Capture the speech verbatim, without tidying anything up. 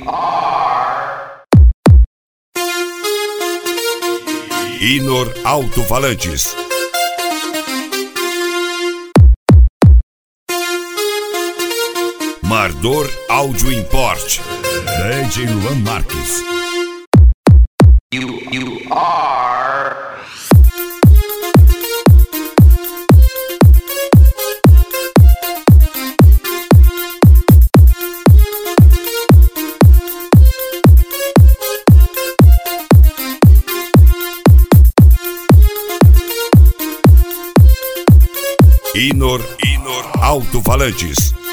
are Inor Alto-Falantes. Mardor Áudio Import. D J Luan Marques. You, you are Inor, Inor Alto-Falantes.